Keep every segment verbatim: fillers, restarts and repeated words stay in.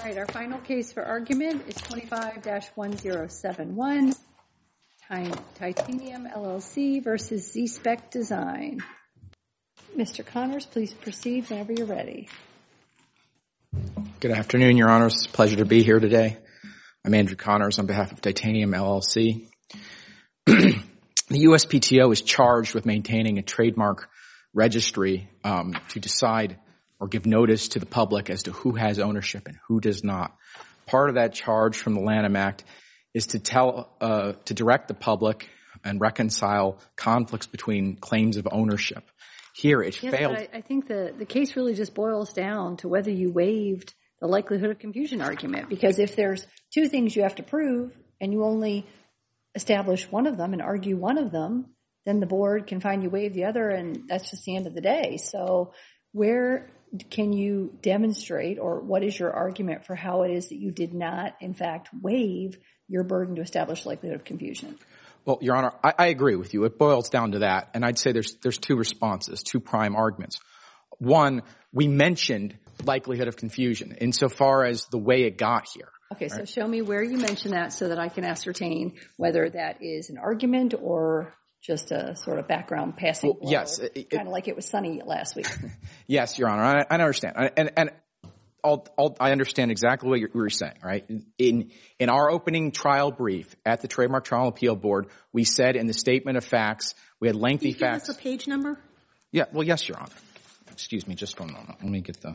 All right, our final case for argument is twenty-five dash one zero seven one, Titanium L L C versus Z-Spec Design. Mister Connors, please proceed whenever you're ready. Good afternoon, Your Honors. It's a pleasure to be here today. I'm Andrew Connors on behalf of Titanium L L C. The U S P T O is charged with maintaining a trademark registry um, to decide or give notice to the public as to who has ownership and who does not. Part of that charge from the Lanham Act is to tell, uh, to direct the public and reconcile conflicts between claims of ownership. Here, it yes, failed. But I, I think the, the case really just boils down to whether you waived the likelihood of confusion argument. Because if there's two things you have to prove and you only establish one of them and argue one of them, then the board can find you waive the other, and that's just the end of the day. So where can you demonstrate, or what is your argument for how it is that you did not, in fact, waive your burden to establish likelihood of confusion? Well, Your Honor, I, I agree with you. It boils down to that. And I'd say there's there's two responses, two prime arguments. One, we mentioned likelihood of confusion insofar as the way it got here. Okay, right? So show me where you mention that so that I can ascertain whether that is an argument or just a sort of background passing. Well, yes. Kind of like it was sunny last week. Yes, Your Honor. I, I understand. I, and and I'll, I'll, I understand exactly what you're, you're saying, right? In in our opening trial brief at the Trademark Trial Appeal Board, we said in the statement of facts, we had lengthy facts. Can you facts. give us a page number? Yeah, well, yes, Your Honor. Excuse me just for a moment. Let me get the...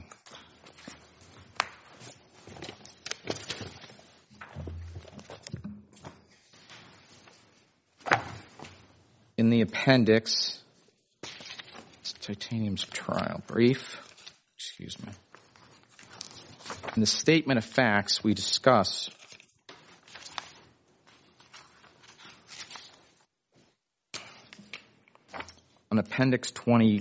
In the appendix, it's Titanium's trial brief. Excuse me. In the statement of facts, we discuss on Appendix twenty,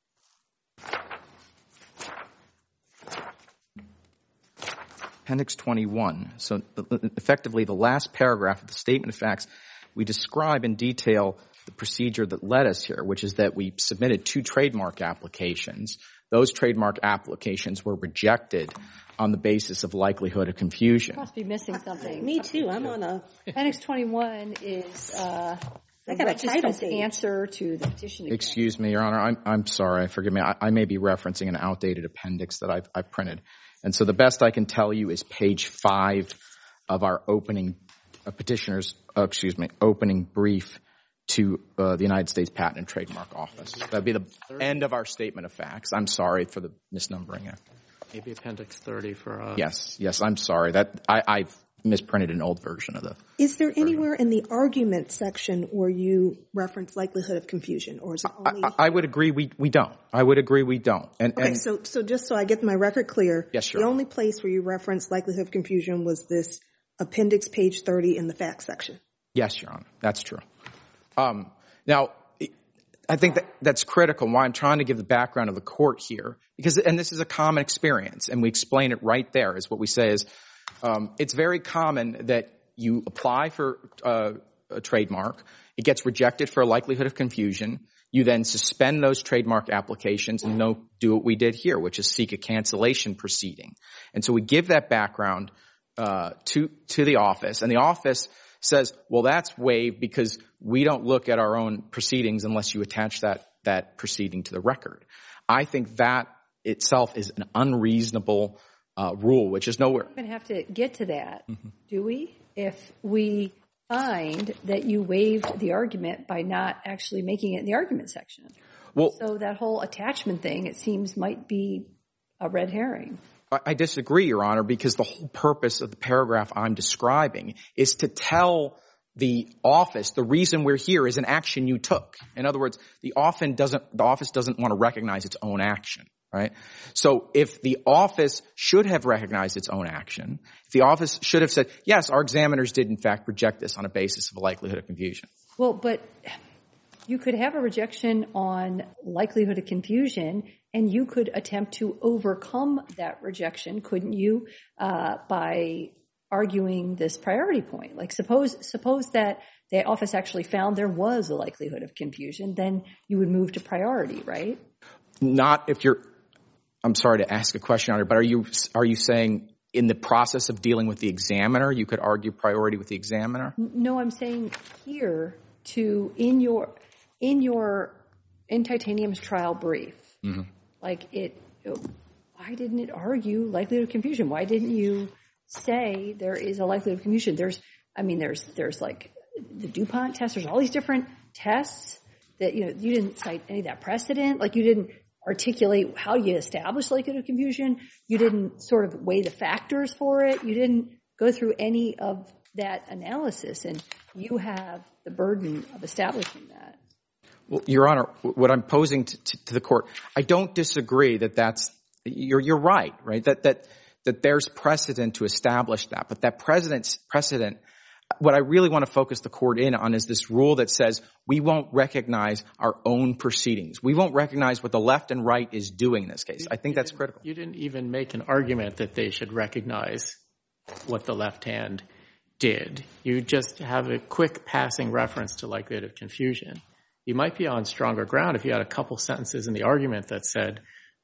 Appendix twenty-one. So effectively, the last paragraph of the statement of facts, we describe in detail the procedure that led us here, which is that we submitted two trademark applications. Those trademark applications were rejected on the basis of likelihood of confusion. You must be missing something. Me too. I'm on a... Appendix twenty-one is uh, I got a title the answer to the petition. Again. Excuse me, Your Honor. I'm, I'm sorry. Forgive me. I, I may be referencing an outdated appendix that I've, I've printed. And so the best I can tell you is page five of our opening uh, petitioner's, uh, excuse me, opening brief to uh, the United States Patent and Trademark Office. That'd be the end of our statement of facts. I'm sorry for the misnumbering there. Maybe Appendix thirty for us. Yes, yes, I'm sorry. That I, I've misprinted an old version of the... Is there anywhere in the argument section where you reference likelihood of confusion, or is it only... I, I would agree we, we don't. I would agree we don't. And, okay, and so so just so I get my record clear, yes, Your the Honor. only place where you reference likelihood of confusion was this appendix page thirty in the facts section. Yes, Your Honor. That's true. Um, now, I think that that's critical. Why I'm trying to give the background of the court here, because, and this is a common experience, and we explain it right there, is what we say is, um, it's very common that you apply for uh, a trademark, it gets rejected for a likelihood of confusion, you then suspend those trademark applications and no, do what we did here, which is seek a cancellation proceeding. And so we give that background uh, to to the office, and the office says, well, that's waived because we don't look at our own proceedings unless you attach that that proceeding to the record. I think that itself is an unreasonable uh, rule, which is nowhere. We don't even have to get to that, mm-hmm. do we? If we find that you waived the argument by not actually making it in the argument section. Well, so that whole attachment thing, it seems, might be a red herring. I disagree, Your Honor, because the whole purpose of the paragraph I'm describing is to tell the office the reason we're here is an action you took. In other words, the office doesn't, the office doesn't want to recognize its own action, right? So if the office should have recognized its own action, if the office should have said, yes, our examiners did in fact reject this on a basis of a likelihood of confusion. Well, but you could have a rejection on likelihood of confusion, and you could attempt to overcome that rejection, couldn't you, uh, by arguing this priority point? Like suppose suppose that the office actually found there was a likelihood of confusion, then you would move to priority, right? Not if you're – I'm sorry to ask a question on it, but are you are you saying in the process of dealing with the examiner, you could argue priority with the examiner? No, I'm saying here to, in your, in your, in Titanium's trial brief, mm-hmm. like it, why didn't it argue likelihood of confusion? Why didn't you say there is a likelihood of confusion? There's, I mean, there's, there's like the DuPont test, there's all these different tests that, you know, you didn't cite any of that precedent. Like you didn't articulate how you establish likelihood of confusion. You didn't sort of weigh the factors for it. You didn't go through any of that analysis, and you have the burden of establishing that. Well, Your Honor, what I'm posing to, to, to the court, I don't disagree that that's, you're, you're right, right? That, that, that there's precedent to establish that, but that precedent, precedent, what I really want to focus the court in on is this rule that says we won't recognize our own proceedings. We won't recognize what the left and right is doing in this case. I think that's critical. You didn't even make an argument that they should recognize what the left hand did. You just have a quick passing reference to likelihood of confusion. You might be on stronger ground if you had a couple sentences in the argument that said,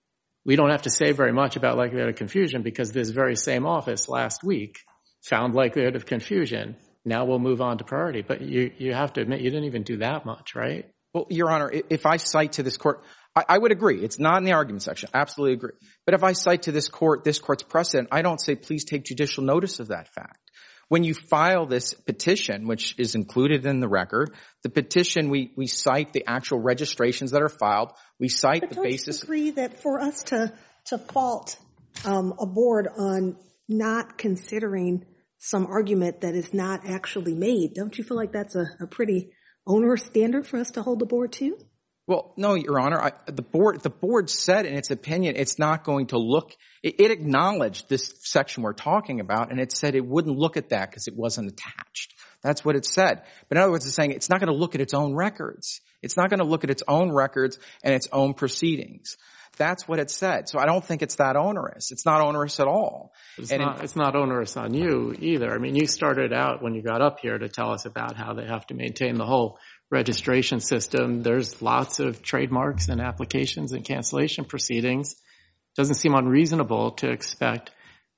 we don't have to say very much about likelihood of confusion because this very same office last week found likelihood of confusion. Now we'll move on to priority. But you, you have to admit you didn't even do that much, right? Well, Your Honor, if I cite to this court, I, I would agree. It's not in the argument section. Absolutely agree. But if I cite to this court, this court's precedent, I don't say please take judicial notice of that fact. When you file this petition, which is included in the record, the petition, we, we cite the actual registrations that are filed. We cite but the don't basis. You agree that for us to, to fault um, a board on not considering some argument that is not actually made, don't you feel like that's a, a pretty onerous standard for us to hold the board to? Well, no, Your Honor. I, the board, the board said in its opinion, it's not going to look. It, it acknowledged this section we're talking about, and it said it wouldn't look at that because it wasn't attached. That's what it said. But in other words, it's saying it's not going to look at its own records. It's not going to look at its own records and its own proceedings. That's what it said. So I don't think it's that onerous. It's not onerous at all. It's, and not, it, it's not onerous on you either. I mean, you started out when you got up here to tell us about how they have to maintain the whole registration system. There's lots of trademarks and applications and cancellation proceedings. It doesn't seem unreasonable to expect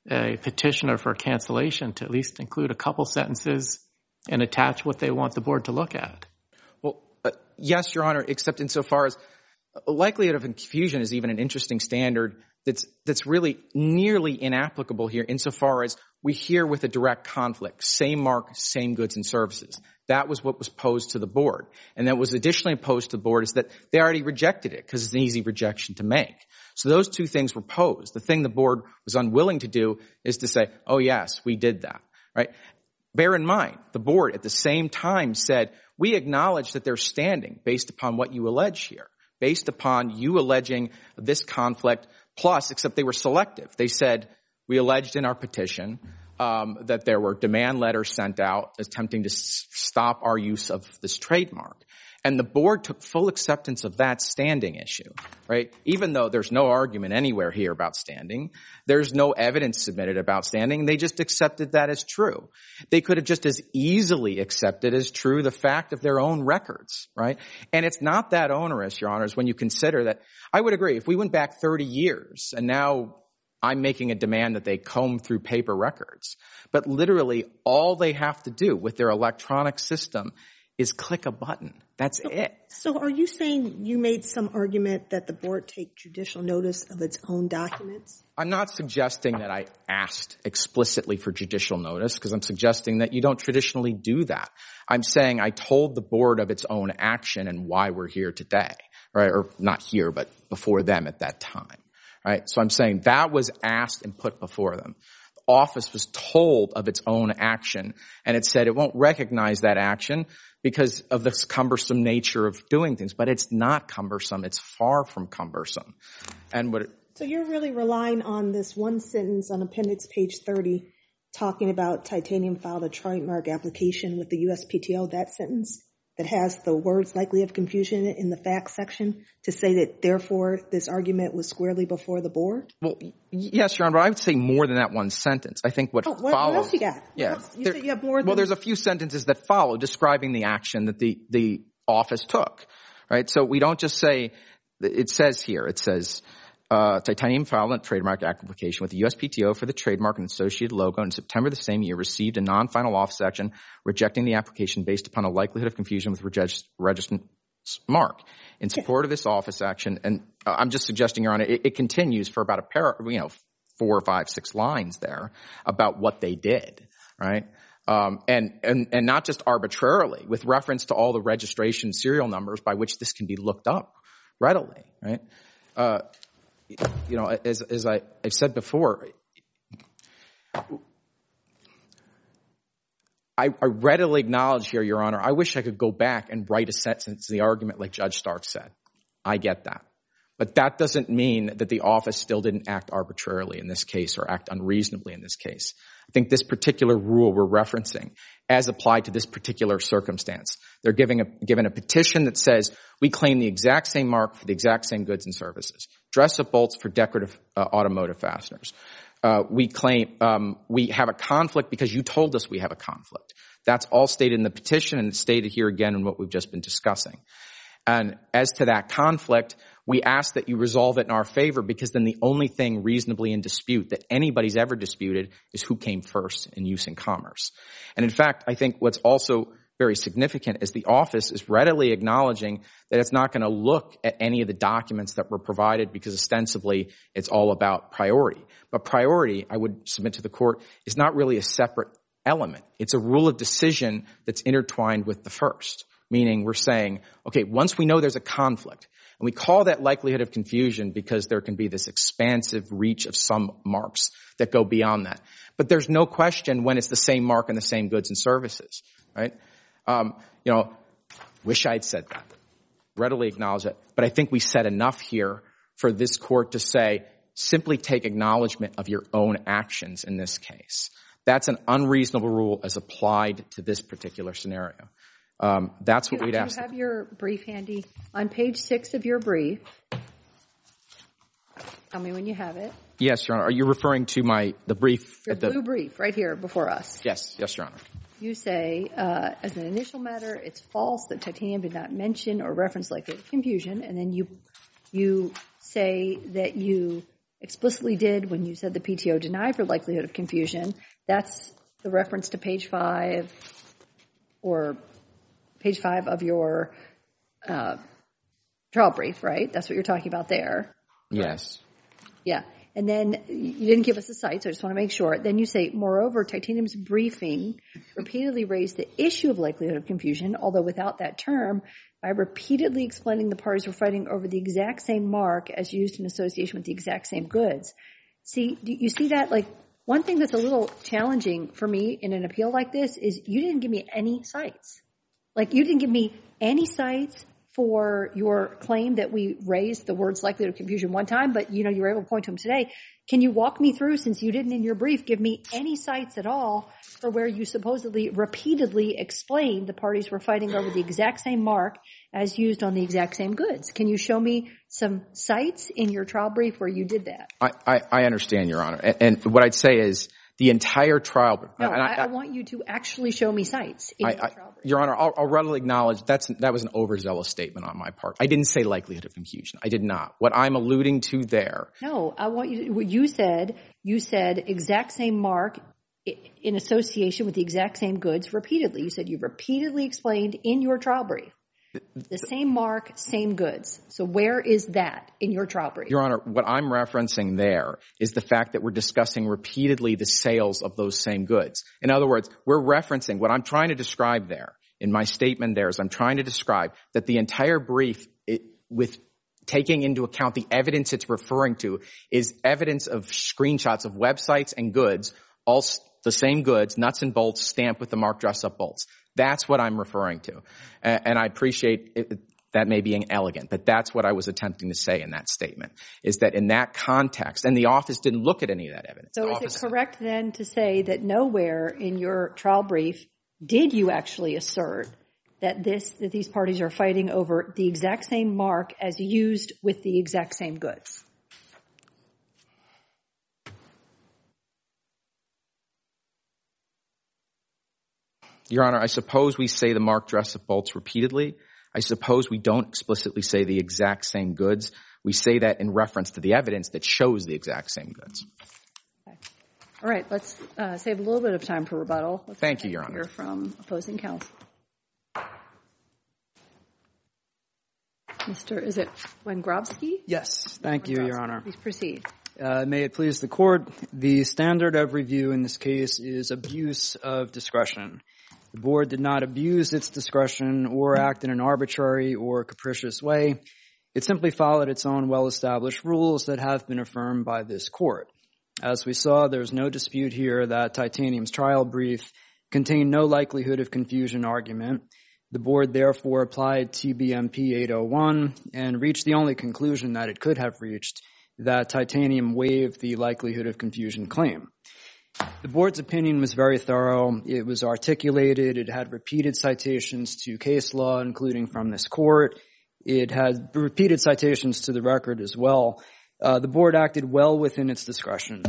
a petitioner for cancellation to at least include a couple sentences and attach what they want the board to look at. Well, uh, yes, Your Honor, except insofar as likelihood of confusion is even an interesting standard that's that's really nearly inapplicable here insofar as we hear with a direct conflict, same mark, same goods and services. That was what was posed to the board. And that was additionally posed to the board is that they already rejected it because it's an easy rejection to make. So those two things were posed. The thing the board was unwilling to do is to say, oh, yes, we did that, right? Bear in mind, the board at the same time said, we acknowledge that they're standing based upon what you allege here, based upon you alleging this conflict plus, except they were selective. They said, we alleged in our petition um, that there were demand letters sent out attempting to s- stop our use of this trademark. And the board took full acceptance of that standing issue, right? Even though there's no argument anywhere here about standing, there's no evidence submitted about standing. They just accepted that as true. They could have just as easily accepted as true the fact of their own records, right? And it's not that onerous, Your Honors, when you consider that. I would agree. If we went back thirty years and now I'm making a demand that they comb through paper records, but literally all they have to do with their electronic system is click a button. That's so, it. So are you saying you made some argument that the board take judicial notice of its own documents? I'm not suggesting that I asked explicitly for judicial notice because I'm suggesting that you don't traditionally do that. I'm saying I told the board of its own action and why we're here today, right? Or not here, but before them at that time, right? So I'm saying that was asked and put before them. The office was told of its own action and it said it won't recognize that action because of this cumbersome nature of doing things. But it's not cumbersome. It's far from cumbersome. And what it, So you're really relying on this one sentence on appendix page thirty talking about Titanium filed a trademark application with the U S P T O, that sentence that has the words likely of confusion in the facts section to say that therefore this argument was squarely before the board? Well, yes, Your Honor, but I would say more than that one sentence. I think what oh, what, follows. What else you got? Yeah, else? You there, said you have more than. Well, there's a few sentences that follow describing the action that the, the office took, right? So we don't just say, it says here, it says, uh, Titanium filed a trademark application with the U S P T O for the trademark and associated logo in September the same year, received a non-final office action rejecting the application based upon a likelihood of confusion with regis- registrant mark. In support of this office action, and uh, I'm just suggesting, Your Honor, it, it continues for about a pair, you know, four or five, six lines there about what they did, right? Um, and, and, and not just arbitrarily, with reference to all the registration serial numbers by which this can be looked up readily, right? Uh, you know, as, as I, I've said before, I, I readily acknowledge here, Your Honor, I wish I could go back and write a sentence in the argument like Judge Stark said. I get that. But that doesn't mean that the office still didn't act arbitrarily in this case or act unreasonably in this case. I think this particular rule we're referencing, as applied to this particular circumstance, they're giving a, given a petition that says we claim the exact same mark for the exact same goods and services. Dress-up bolts for decorative uh, automotive fasteners. Uh, we claim um, we have a conflict because you told us we have a conflict. That's all stated in the petition, and it's stated here again in what we've just been discussing. And as to that conflict, we ask that you resolve it in our favor, because then the only thing reasonably in dispute that anybody's ever disputed is who came first in use in commerce. And in fact, I think what's also very significant is the office is readily acknowledging that it's not going to look at any of the documents that were provided because ostensibly it's all about priority. But priority, I would submit to the court, is not really a separate element. It's a rule of decision that's intertwined with the first, meaning we're saying, okay, once we know there's a conflict, and we call that likelihood of confusion because there can be this expansive reach of some marks that go beyond that. But there's no question when it's the same mark and the same goods and services, right? Um, you know, wish I'd said that. Readily acknowledge it. But I think we said enough here for this court to say, simply take acknowledgement of your own actions in this case. That's an unreasonable rule as applied to this particular scenario. Um, that's what do, we'd do ask. Do you have your brief handy? On page six of your brief, tell me when you have it. Yes, Your Honor. Are you referring to my the brief? Your at the, blue brief right here before us. Yes. Yes, Your Honor. You say, uh, as an initial matter, it's false that Titanium did not mention or reference likelihood of confusion. And then you you say that you explicitly did when you said the P T O denied for likelihood of confusion. That's the reference to page five or page five of your uh, trial brief, right? That's what you're talking about there. Yes. Yeah. And then you didn't give us a cite, so I just want to make sure. Then you say, moreover, Titanium's briefing repeatedly raised the issue of likelihood of confusion, although without that term, by repeatedly explaining the parties were fighting over the exact same mark as used in association with the exact same goods. See, do you see that? Like, one thing that's a little challenging for me in an appeal like this is you didn't give me any cites. Like, you didn't give me any cites for your claim that we raised the words likelihood of confusion one time, but, you know, you were able to point to them today. Can you walk me through, since you didn't in your brief give me any cites at all for where you supposedly repeatedly explained the parties were fighting over the exact same mark as used on the exact same goods? Can you show me some cites in your trial brief where you did that? I, I, I understand, Your Honor. And, and what I'd say is the entire trial brief. No, and I, I, I want you to actually show me cites in I, your I, trial brief. Your Honor, I'll, I'll readily acknowledge that's, that was an overzealous statement on my part. I didn't say likelihood of confusion. I did not. What I'm alluding to there. No, I want you to, what you said, you said exact same mark in association with the exact same goods repeatedly. You said you repeatedly explained in your trial brief the same mark, same goods. So where is that in your trial brief? Your Honor, what I'm referencing there is the fact that we're discussing repeatedly the sales of those same goods. In other words, we're referencing what I'm trying to describe there in my statement there is I'm trying to describe that the entire brief it, with taking into account the evidence it's referring to is evidence of screenshots of websites and goods, all the same goods, nuts and bolts, stamped with the mark dress-up bolts. That's what I'm referring to. And, and I appreciate it, that may be inelegant, but that's what I was attempting to say in that statement, is that in that context, and the office didn't look at any of that evidence. So the is it correct then to say that nowhere in your trial brief did you actually assert that this, that these parties are fighting over the exact same mark as used with the exact same goods? Your Honor, I suppose we say the mark dress-up bolts repeatedly. I suppose we don't explicitly say the exact same goods, We say that in reference to the evidence that shows the exact same goods. Okay. All right, let's uh, save a little bit of time for rebuttal. Let's Thank you, Your Honor. Hear from opposing counsel. Mister Is it Wengrobski? Yes, thank you, Your Honor. Please proceed. Uh, may it please the Court, the standard of review in this case is abuse of discretion. The Board did not abuse its discretion or act in an arbitrary or capricious way. It simply followed its own well-established rules that have been affirmed by this Court. As we saw, there's no dispute here that Titanium's trial brief contained no likelihood of confusion argument. The Board therefore applied T B M P eight oh one and reached the only conclusion that it could have reached, that Titanium waived the likelihood of confusion claim. The Board's opinion was very thorough. It was articulated. It had repeated citations to case law, including from this Court. It had repeated citations to the record as well. Uh, the Board acted well within its discretion.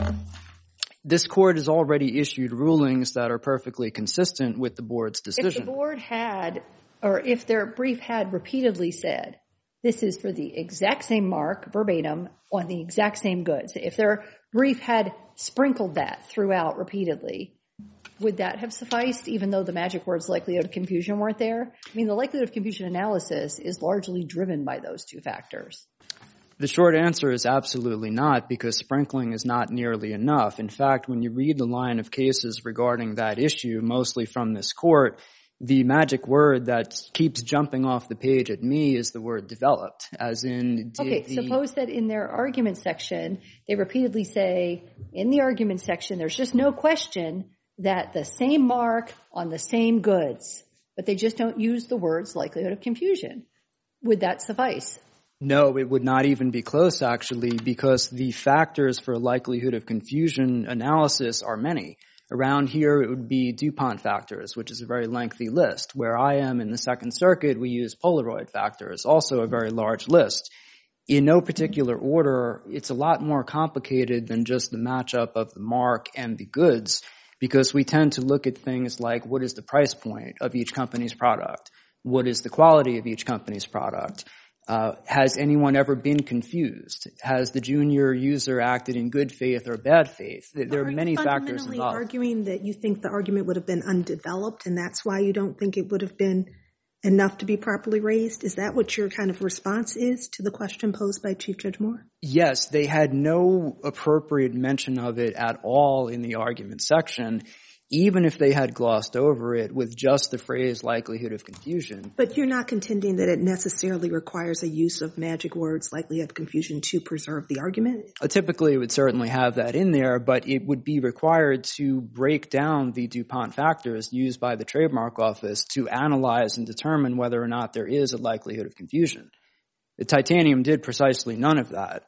This Court has already issued rulings that are perfectly consistent with the Board's decision. If the Board had, or if their brief had repeatedly said, this is for the exact same mark, verbatim, on the exact same goods, if their brief had sprinkled that throughout repeatedly, would that have sufficed, even though the magic words likelihood of confusion weren't there? I mean, the likelihood of confusion analysis is largely driven by those two factors. The short answer is absolutely not, because sprinkling is not nearly enough. In fact, when you read the line of cases regarding that issue, mostly from this Court, the magic word that keeps jumping off the page at me is the word developed, as in... Okay, the, suppose that in their argument section, they repeatedly say, in the argument section, there's just no question that the same mark on the same goods, but they just don't use the words likelihood of confusion. Would that suffice? No, it would not even be close, actually, because the factors for likelihood of confusion analysis are many. Around here, it would be DuPont factors, which is a very lengthy list. Where I am in the Second Circuit, we use Polaroid factors, also a very large list. In no particular order, it's a lot more complicated than just the matchup of the mark and the goods, because we tend to look at things like what is the price point of each company's product? What is the quality of each company's product? Uh, has anyone ever been confused? Has the junior user acted in good faith or bad faith? There are, are many factors involved. Are you arguing that you think the argument would have been undeveloped and that's why you don't think it would have been enough to be properly raised? Is that what your kind of response is to the question posed by Chief Judge Moore? Yes, they had no appropriate mention of it at all in the argument section, even if they had glossed over it with just the phrase likelihood of confusion. But you're not contending that it necessarily requires a use of magic words likelihood of confusion to preserve the argument? Uh, typically, it would certainly have that in there, but it would be required to break down the DuPont factors used by the Trademark Office to analyze and determine whether or not there is a likelihood of confusion. The Titanium did precisely none of that.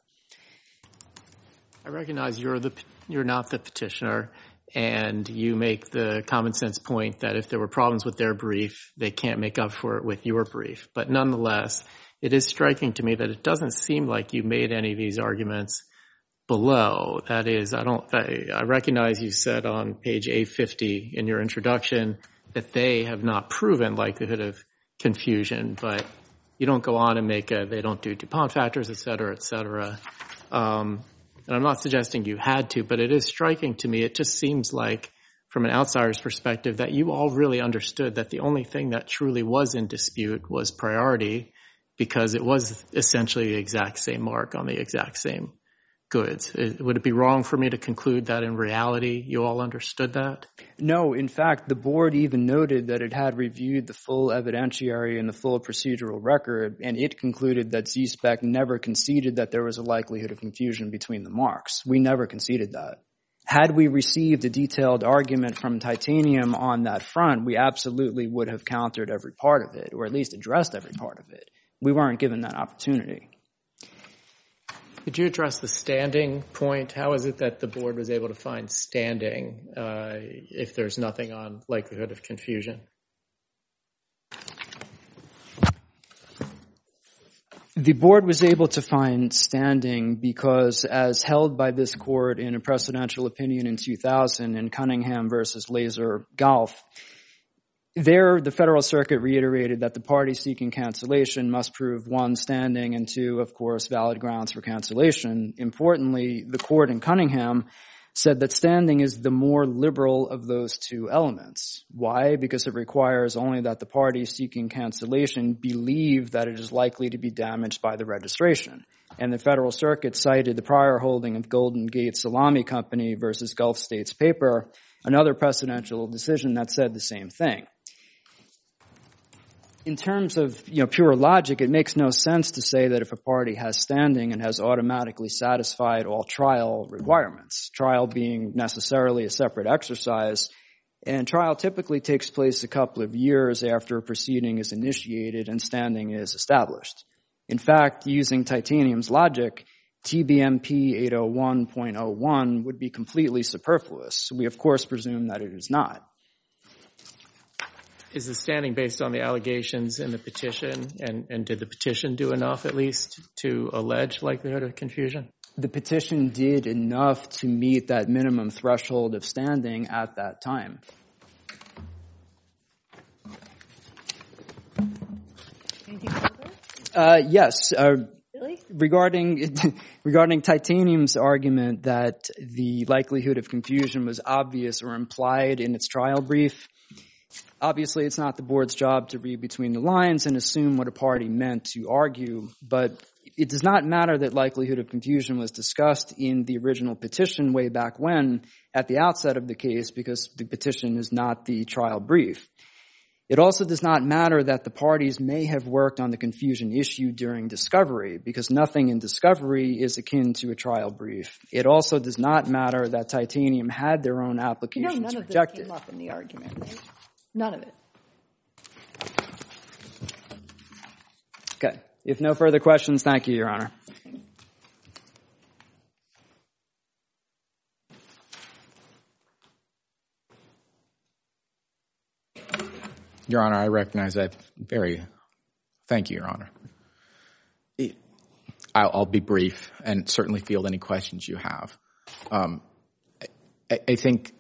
I recognize you're the you're not the petitioner, and you make the common sense point that if there were problems with their brief, they can't make up for it with your brief. But nonetheless, it is striking to me that it doesn't seem like you made any of these arguments below. That is, I don't, I, I recognize you said on page eight fifty in your introduction that they have not proven likelihood of confusion, but you don't go on and make a, they don't do DuPont factors, et cetera, et cetera. Um, And I'm not suggesting you had to, but it is striking to me. It just seems like, from an outsider's perspective, that you all really understood that the only thing that truly was in dispute was priority, because it was essentially the exact same mark on the exact same goods. It, would it be wrong for me to conclude that in reality you all understood that? No. In fact, the board even noted that it had reviewed the full evidentiary and the full procedural record, and it concluded that Z-Spec never conceded that there was a likelihood of confusion between the marks. We never conceded that. Had we received a detailed argument from Titanium on that front, we absolutely would have countered every part of it, or at least addressed every part of it. We weren't given that opportunity. Could you address the standing point? How is it that the board was able to find standing uh, if there's nothing on likelihood of confusion? The board was able to find standing because, as held by this court in a precedential opinion in two thousand in Cunningham versus Laser Golf, There, the Federal Circuit reiterated that the party seeking cancellation must prove, one, standing, and two, of course, valid grounds for cancellation. Importantly, the court in Cunningham said that standing is the more liberal of those two elements. Why? Because it requires only that the party seeking cancellation believe that it is likely to be damaged by the registration. And the Federal Circuit cited the prior holding of Golden Gate Salami Company versus Gulf States Paper, another precedential decision that said the same thing. In terms of, you know, pure logic, it makes no sense to say that if a party has standing and has automatically satisfied all trial requirements, trial being necessarily a separate exercise, and trial typically takes place a couple of years after a proceeding is initiated and standing is established. In fact, using Titanium's logic, T B M P eight oh one point oh one would be completely superfluous. We, of course, presume that it is not. Is the standing based on the allegations in the petition, and, and did the petition do enough, at least, to allege likelihood of confusion? The petition did enough to meet that minimum threshold of standing at that time. Anything further? Uh, yes. Uh, Really? Regarding regarding Titanium's argument that the likelihood of confusion was obvious or implied in its trial brief, obviously it's not the board's job to read between the lines and assume what a party meant to argue, but it does not matter that likelihood of confusion was discussed in the original petition way back when at the outset of the case, because the petition is not the trial brief. It also does not matter that the parties may have worked on the confusion issue during discovery, because nothing in discovery is akin to a trial brief. It also does not matter that Titanium had their own applications No, none of rejected. this came up in the argument, right? None of it. Okay. If no further questions, thank you, Your Honor. Your Honor, I recognize that very – thank you, Your Honor. It, I'll, I'll be brief and certainly field any questions you have. Um, I, I think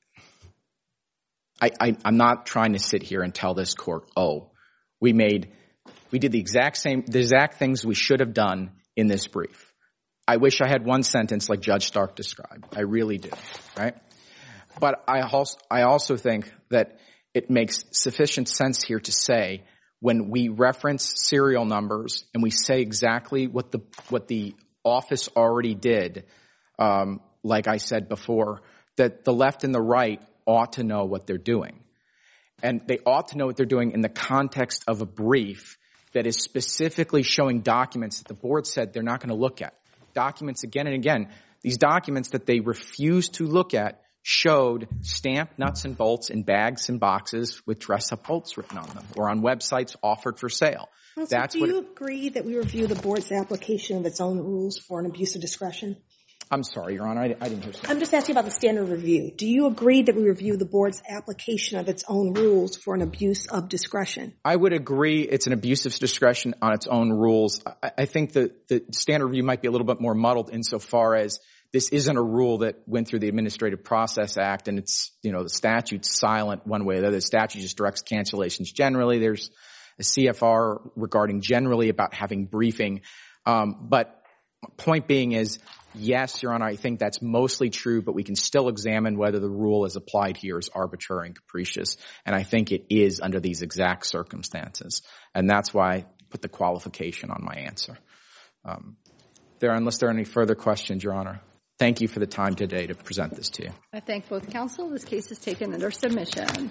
I, I, I'm not trying to sit here and tell this court, oh, we made – we did the exact same – the exact things we should have done in this brief. I wish I had one sentence like Judge Stark described. I really do, right? But I also, I also think that – it makes sufficient sense here to say when we reference serial numbers and we say exactly what the what the office already did, um, like I said before, that the left and the right ought to know what they're doing. And they ought to know what they're doing in the context of a brief that is specifically showing documents that the board said they're not going to look at. Documents again and again. These documents that they refuse to look at showed stamped nuts and bolts in bags and boxes with dress-up bolts written on them, or on websites offered for sale. So That's do what you it, agree that we review the board's application of its own rules for an abuse of discretion? I'm sorry, Your Honor, I, I didn't hear something. I'm just asking about the standard review. Do you agree that we review the board's application of its own rules for an abuse of discretion? I would agree it's an abuse of discretion on its own rules. I, I think that the standard review might be a little bit more muddled insofar as this isn't a rule that went through the Administrative Process Act, and it's, you know, the statute's silent one way or the other. The statute just directs cancellations generally. There's a C F R regarding generally about having briefing. Um, but point being is, yes, Your Honor, I think that's mostly true, but we can still examine whether the rule as applied here is arbitrary and capricious. And I think it is under these exact circumstances. And that's why I put the qualification on my answer. Um, there, unless there are any further questions, Your Honor. Thank you for the time today to present this to you. I thank both counsel. This case is taken under submission.